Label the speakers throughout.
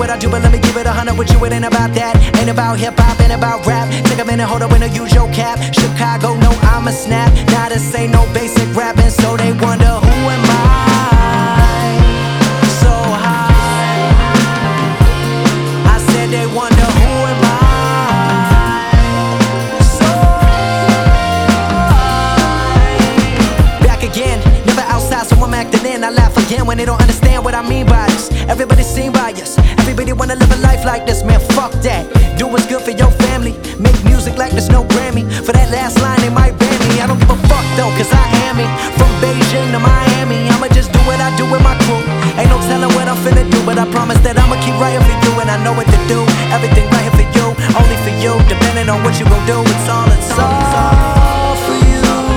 Speaker 1: what I do, but let me give it 100 with you. It ain't about that, ain't about hip-hop, ain't about rap. Take a minute, hold up, when I use your cap. Chicago, no, I'm a snap. Now this ain't no basic rapping, so they wonder who am I? So high, I said they wonder who am I? So high. Back again, never outside, so I'm acting in. I laugh again when they don't understand what I mean by this. Everybody seen by us, everybody wanna live a life like this, man, fuck that. Do what's good for your family, make music like there's no Grammy. For that last line they might ban me, I don't give a fuck though, cause I am me. From Beijing to Miami, I'ma just do what I do with my crew. Ain't no telling what I'm finna do, but I promise that I'ma keep writing for you. And I know what to do, everything right here for you, only for you. Depending on what you gon' do, it's all for you.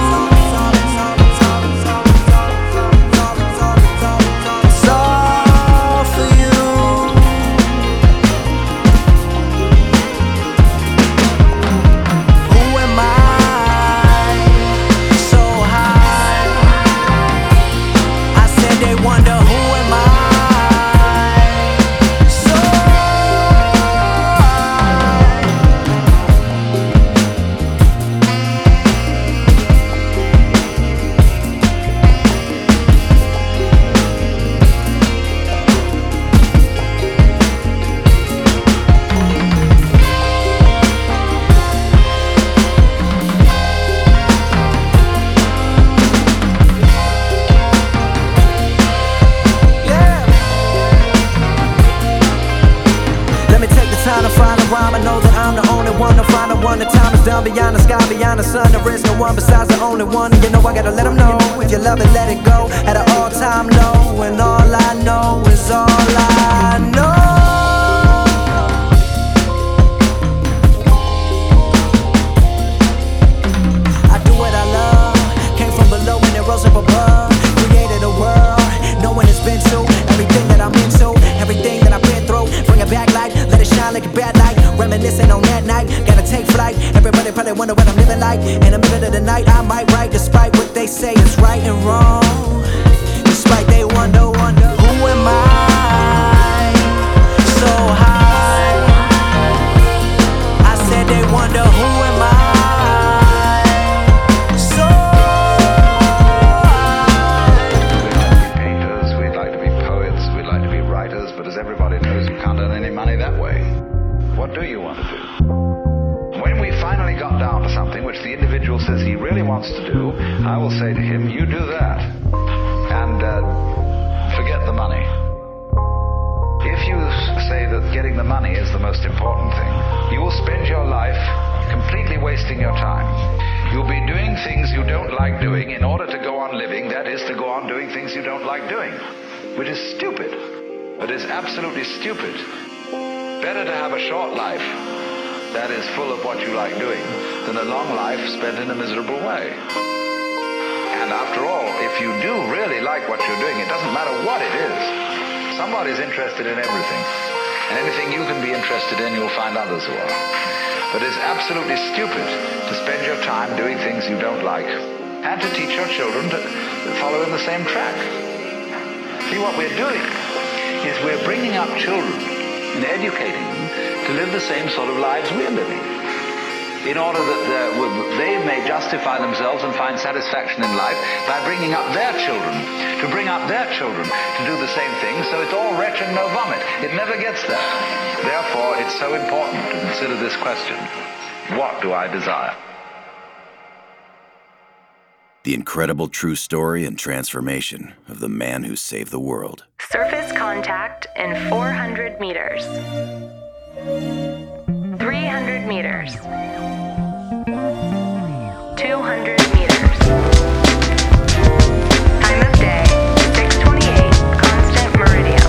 Speaker 1: Time to find a rhyme, I know that I'm the only one to find the one. The time is done, beyond the sky, beyond the sun. There is no one besides the only one. You know I gotta let them know, if you love it, let it go. At an all-time low, and all I know is all I know. I do what I love, came from below and it rose up above. Created a world, no one has been to. Everything that I'm into, everything that I've been through. Bring it back like, let it shine like a bad light. Reminiscing on that night, gotta take flight. Everybody probably wonder what I'm living like. In the middle of the night, I might write, despite what they say is right and wrong. Despite they wonder, who am I? So high, I said they wonder, who am I? So
Speaker 2: high. We'd like to be painters, we'd like to be poets, we'd like to be writers, but as everybody knows, you can't earn any money that way. What do you want to do? When we finally got down to something which the individual says he really wants to do, I will say to him, you do that, and forget the money. If you say that getting the money is the most important thing, you will spend your life completely wasting your time. You'll be doing things you don't like doing in order to go on living, that is, to go on doing things you don't like doing, which is stupid. It is absolutely stupid. Better to have a short life that is full of what you like doing than a long life spent in a miserable way. And after all, if you do really like what you're doing, it doesn't matter what it is. Somebody's interested in everything. And anything you can be interested in, you'll find others who are. But it's absolutely stupid to spend your time doing things you don't like and to teach your children to follow in the same track. See, what we're doing is we're bringing up children and educating them to live the same sort of lives we're living, in order that they may justify themselves and find satisfaction in life by bringing up their children, to bring up their children to do the same thing, so it's all wretch and no vomit. It never gets there. Therefore, it's so important to consider this question: what do I desire?
Speaker 3: The incredible true story and transformation of the man who saved the world.
Speaker 4: Surface contact in 400 meters. 300 meters. 200 meters. Time of day, 6:28, constant meridian.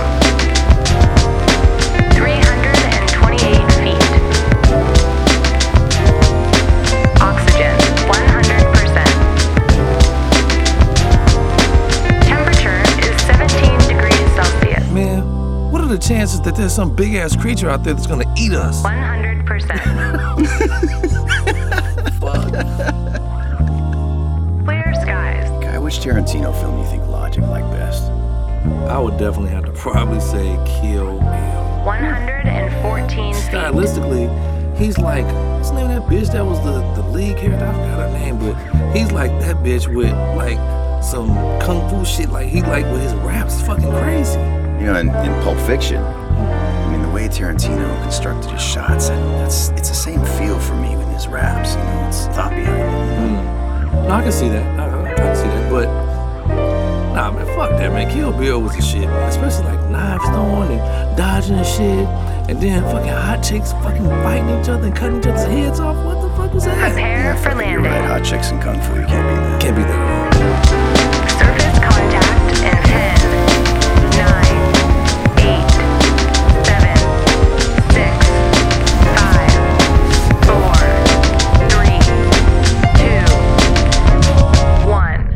Speaker 4: 328 feet. Oxygen, 100%. Temperature is 17 degrees Celsius.
Speaker 5: Man, what are the chances that there's some big-ass creature out there that's gonna eat us?
Speaker 4: 100%. Clear skies.
Speaker 3: Guy, which Tarantino film do you think Logic liked best?
Speaker 5: I would definitely have to probably say Kill Bill.
Speaker 4: 114 feet.
Speaker 5: Stylistically, he's like, what's the name of that bitch that was the lead character? I forgot her name, but he's like that bitch with like some kung fu shit. Like he like with his raps, fucking crazy.
Speaker 3: You know, in Pulp Fiction, I mean, the way Tarantino constructed his shots, it's the same feel for me with his raps. You know, it's thought behind it.
Speaker 5: No, I can see that. I can see that, but nah, man, fuck that, man. Kill Bill was the shit, man. Especially like knives throwing and dodging and shit, and then fucking hot chicks fucking fighting each other and cutting each other's heads off. What the fuck was that?
Speaker 4: Prepare for
Speaker 3: You're
Speaker 4: landing.
Speaker 3: right, hot chicks and kung fu, you can't beat that.
Speaker 5: Can't be that at all.
Speaker 4: Surface contact in 10, 9, 8, 7, 6, 5, 4, 3, 2, 1.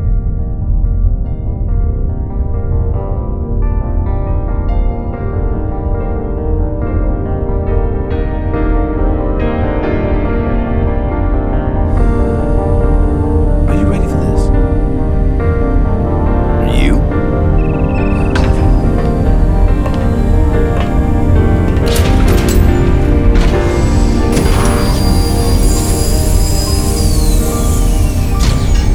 Speaker 5: Are you ready for this?
Speaker 3: You?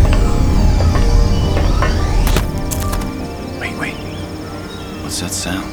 Speaker 3: Wait. What's that sound?